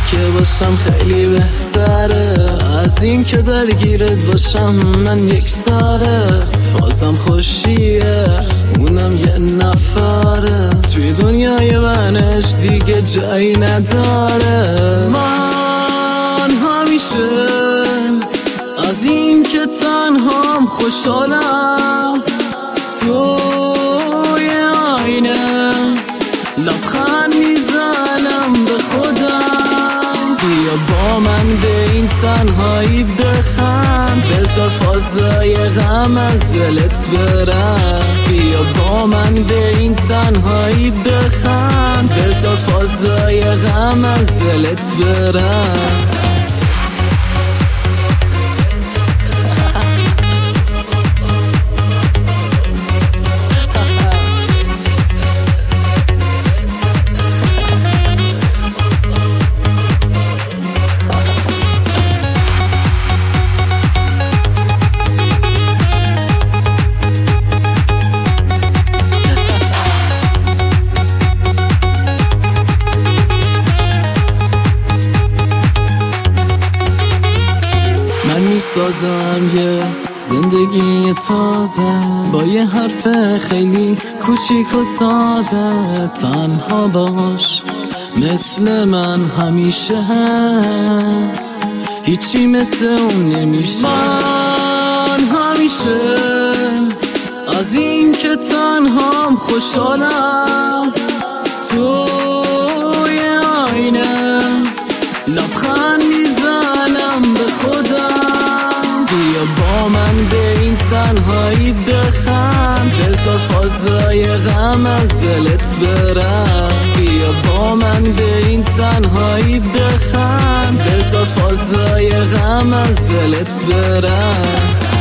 که باشم خیلی بهتره از این که درگیرت باشم من یک سره. فازم خوشیه اونم یه نفره، توی دنیای منش دیگه جایی نداره. من همیشه از این که تنهام خوشحالم، توی آینه لبخند میزنم به خودم. بیا با من به این تنهایی بخند، بذار فازای غم از دلت برم. بیا با من به این تنهایی بخند، بذار فازای غم از دلت برم. من میسازم یه زندگی تازه با یه حرف خیلی کوچیک و ساده. تنها باش مثل من همیشه، هیچی مثل اون نمیشه. من همیشه از این که تنهام خوشحالم، توی آینه لبخند میزنم به خودم. بیا با من به این تنهایی بخند، بذار فازای غم از دلت برم. بیا با من به این تنهایی بخند، بذار فازای غم از دلت برم.